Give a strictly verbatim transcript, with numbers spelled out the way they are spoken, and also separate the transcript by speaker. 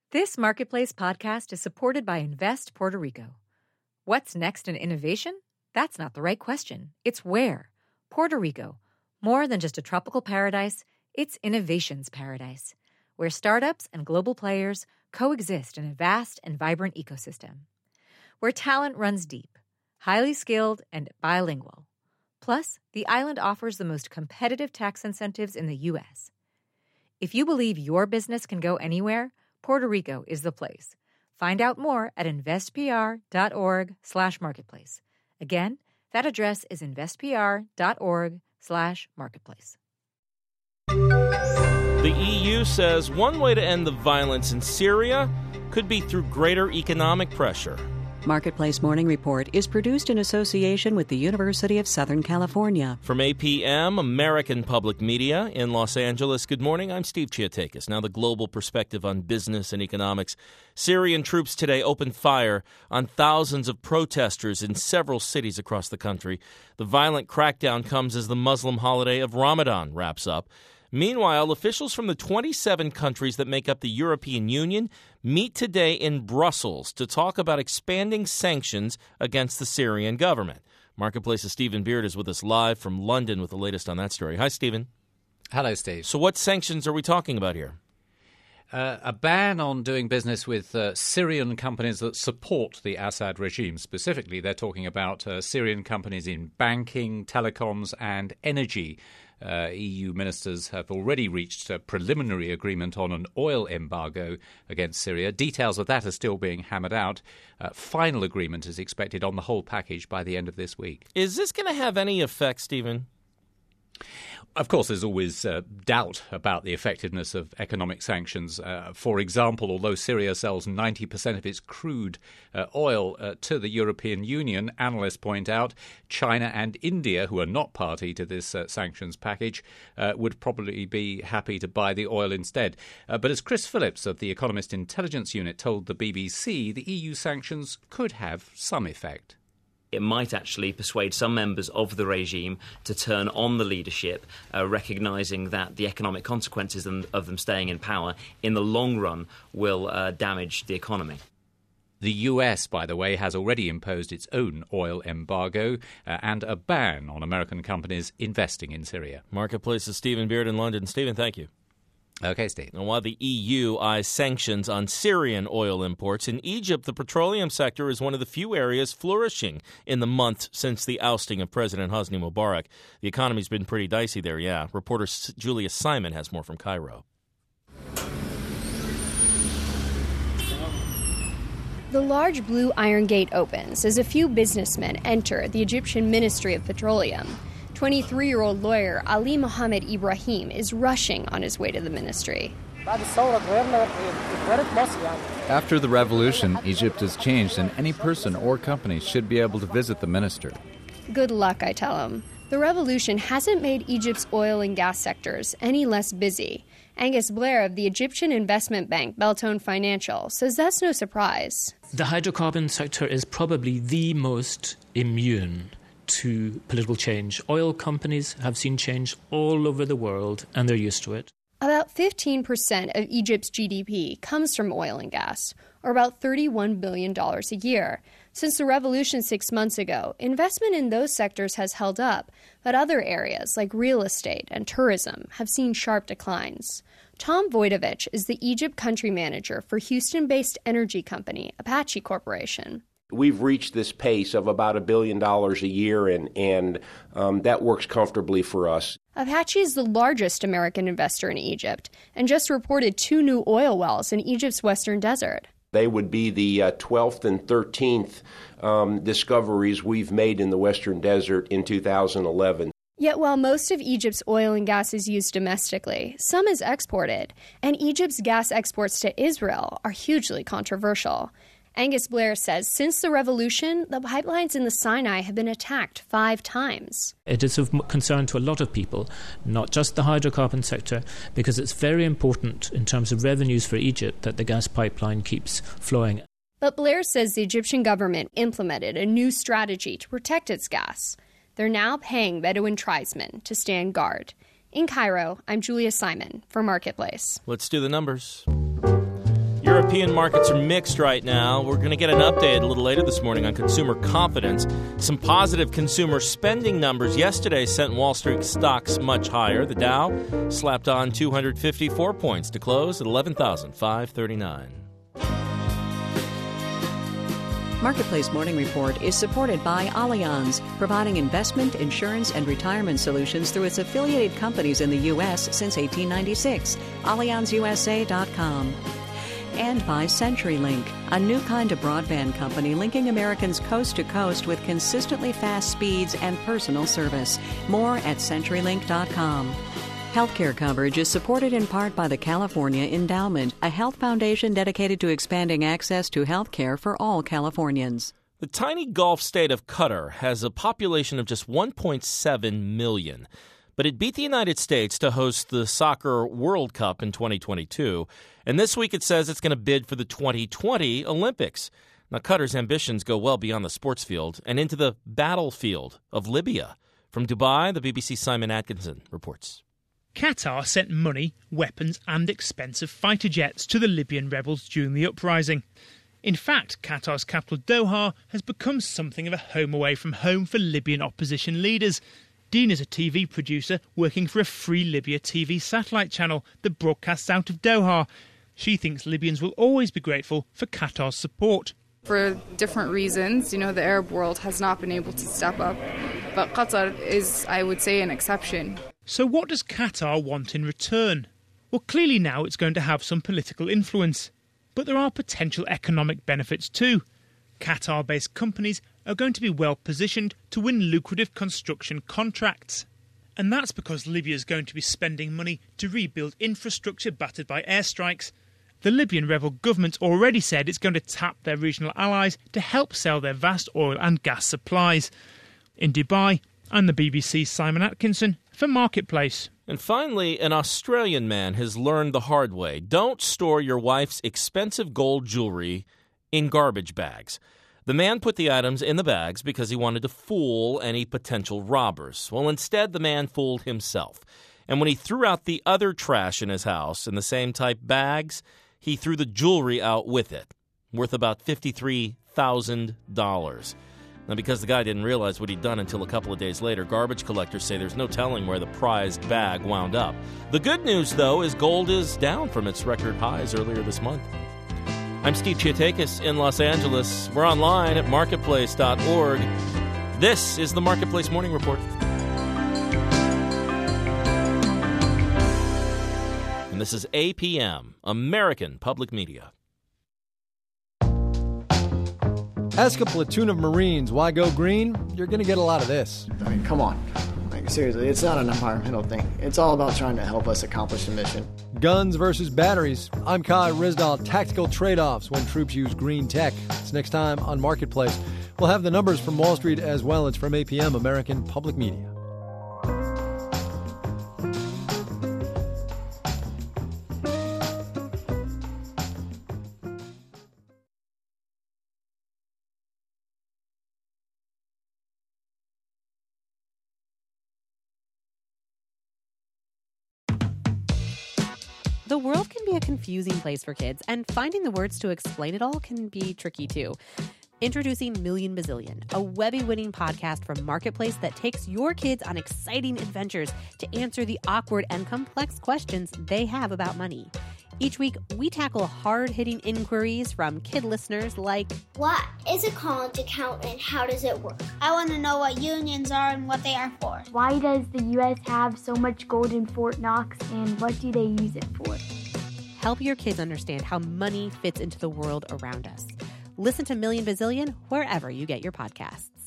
Speaker 1: This Marketplace podcast is supported by Invest Puerto Rico. What's next in innovation? That's not the right question. It's where. Puerto Rico. More than just a tropical paradise, it's innovation's paradise, where startups and global players coexist in a vast and vibrant ecosystem. Where talent runs deep, highly skilled, and bilingual. Plus, the island offers the most competitive tax incentives in the U S. If you believe your business can go anywhere, Puerto Rico is the place. Find out more at investpr.org slash marketplace. Again, that address is investpr.org slash marketplace.
Speaker 2: The E U says one way to end the violence in Syria could be through greater economic pressure.
Speaker 3: Marketplace Morning Report is produced in association with the University of Southern California.
Speaker 2: From A P M, American Public Media in Los Angeles, good morning. I'm Steve Chiatakis. Now the global perspective on business and economics. Syrian troops today opened fire on thousands of protesters in several cities across the country. The violent crackdown comes as the Muslim holiday of Ramadan wraps up. Meanwhile, officials from the twenty-seven countries that make up the European Union meet today in Brussels to talk about expanding sanctions against the Syrian government. Marketplace's Stephen Beard is with us live from London with the latest on that story. Hi, Stephen.
Speaker 4: Hello, Steve.
Speaker 2: So what sanctions are we talking about here?
Speaker 4: Uh, a ban on doing business with uh, Syrian companies that support the Assad regime. Specifically, they're talking about uh, Syrian companies in banking, telecoms, and energy. Uh, E U ministers have already reached a preliminary agreement on an oil embargo against Syria. Details of that are still being hammered out. Uh, final agreement is expected on the whole package by the end of this week.
Speaker 2: Is this going to have any effect, Stephen?
Speaker 4: Of course, there's always uh, doubt about the effectiveness of economic sanctions. Uh, for example, although Syria sells ninety percent of its crude uh, oil uh, to the European Union, analysts point out China and India, who are not party to this uh, sanctions package, uh, would probably be happy to buy the oil instead. Uh, but as Chris Phillips of the Economist Intelligence Unit told the B B C, the E U sanctions could have some effect.
Speaker 5: It might actually persuade some members of the regime to turn on the leadership, uh, recognising that the economic consequences of them staying in power in the long run will uh, damage the economy.
Speaker 4: The U S, by the way, has already imposed its own oil embargo uh, and a ban on American companies investing in Syria.
Speaker 2: Marketplace's Stephen Beard in London. Stephen, thank you.
Speaker 4: Okay, Steve.
Speaker 2: And while the E U eyes sanctions on Syrian oil imports, in Egypt, the petroleum sector is one of the few areas flourishing in the month since the ousting of President Hosni Mubarak. The economy's been pretty dicey there, yeah. Reporter Julia Simon has more from Cairo.
Speaker 6: The large blue iron gate opens as a few businessmen enter the Egyptian Ministry of Petroleum. twenty-three-year-old lawyer Ali Mohammed Ibrahim is rushing on his way to the ministry.
Speaker 7: After the revolution, Egypt has changed and any person or company should be able to visit the minister.
Speaker 6: Good luck, I tell him. The revolution hasn't made Egypt's oil and gas sectors any less busy. Angus Blair of the Egyptian investment bank Beltone Financial says that's no surprise.
Speaker 8: The hydrocarbon sector is probably the most immune to political change. Oil companies have seen change all over the world, and they're used to it.
Speaker 6: About fifteen percent of Egypt's G D P comes from oil and gas, or about thirty-one billion dollars a year. Since the revolution six months ago, investment in those sectors has held up, but other areas like real estate and tourism have seen sharp declines. Tom Voidovich is the Egypt country manager for Houston-based energy company Apache Corporation.
Speaker 9: We've reached this pace of about a billion dollars a year, and, and um, that works comfortably for us.
Speaker 6: Apache is the largest American investor in Egypt and just reported two new oil wells in Egypt's western desert.
Speaker 9: They would be the uh, twelfth and thirteenth um, discoveries we've made in the western desert in two thousand eleven.
Speaker 6: Yet while most of Egypt's oil and gas is used domestically, some is exported, and Egypt's gas exports to Israel are hugely controversial. Angus Blair says since the revolution, the pipelines in the Sinai have been attacked five times.
Speaker 8: It is of concern to a lot of people, not just the hydrocarbon sector, because it's very important in terms of revenues for Egypt that the gas pipeline keeps flowing.
Speaker 6: But Blair says the Egyptian government implemented a new strategy to protect its gas. They're now paying Bedouin tribesmen to stand guard. In Cairo, I'm Julia Simon for Marketplace.
Speaker 2: Let's do the numbers. European markets are mixed right now. We're going to get an update a little later this morning on consumer confidence. Some positive consumer spending numbers yesterday sent Wall Street stocks much higher. The Dow slapped on two hundred fifty-four points to close at eleven thousand five hundred thirty-nine.
Speaker 3: Marketplace Morning Report is supported by Allianz, providing investment, insurance, and retirement solutions through its affiliated companies in the U S since eighteen ninety-six. Allianz U S A dot com. And by CenturyLink, a new kind of broadband company linking Americans coast to coast with consistently fast speeds and personal service. More at Century Link dot com. Healthcare coverage is supported in part by the California Endowment, a health foundation dedicated to expanding access to health care for all Californians.
Speaker 2: The tiny Gulf state of Qatar has a population of just one point seven million, but it beat the United States to host the Soccer World Cup in twenty twenty-two, and this week it says it's going to bid for the twenty twenty Olympics. Now, Qatar's ambitions go well beyond the sports field and into the battlefield of Libya. From Dubai, the B B C's Simon Atkinson reports.
Speaker 10: Qatar sent money, weapons and expensive fighter jets to the Libyan rebels during the uprising. In fact, Qatar's capital Doha has become something of a home away from home for Libyan opposition leaders. Dean is a T V producer working for a Free Libya T V satellite channel that broadcasts out of Doha. She thinks Libyans will always be grateful for Qatar's support.
Speaker 11: For different reasons, you know, the Arab world has not been able to step up, but Qatar is, I would say, an exception.
Speaker 10: So what does Qatar want in return? Well, clearly now it's going to have some political influence. But there are potential economic benefits too. Qatar-based companies are going to be well positioned to win lucrative construction contracts. And that's because Libya is going to be spending money to rebuild infrastructure battered by airstrikes. The Libyan rebel government already said it's going to tap their regional allies to help sell their vast oil and gas supplies. In Dubai, I'm the B B C's Simon Atkinson for Marketplace.
Speaker 2: And finally, an Australian man has learned the hard way. Don't store your wife's expensive gold jewelry in garbage bags. The man put the items in the bags because he wanted to fool any potential robbers. Well, instead, the man fooled himself. And when he threw out the other trash in his house in the same type bags, he threw the jewelry out with it, worth about fifty-three thousand dollars. Now, because the guy didn't realize what he'd done until a couple of days later, garbage collectors say there's no telling where the prized bag wound up. The good news, though, is gold is down from its record highs earlier this month. I'm Steve Chiatakis in Los Angeles. We're online at marketplace dot org. This is the Marketplace Morning Report. And this is A P M, American Public Media.
Speaker 12: Ask a platoon of Marines why go green, you're going to get a lot of this.
Speaker 13: I mean, come on. Like, seriously, it's not an environmental thing. It's all about trying to help us accomplish the mission.
Speaker 12: Guns versus batteries. I'm Kai Risdahl. Tactical trade-offs when troops use green tech. It's next time on Marketplace. We'll have the numbers from Wall Street as well. It's from A P M, American Public Media.
Speaker 14: The world can be a confusing place for kids, and finding the words to explain it all can be tricky too. Introducing Million Bazillion, a Webby-winning podcast from Marketplace that takes your kids on exciting adventures to answer the awkward and complex questions they have about money. Each week, we tackle hard-hitting inquiries from kid listeners like,
Speaker 15: what is a college account and how does it work? I want to know what unions are and what they are for.
Speaker 16: Why does the U S have so much gold in Fort Knox and what do they use it for?
Speaker 14: Help your kids understand how money fits into the world around us. Listen to Million Bazillion wherever you get your podcasts.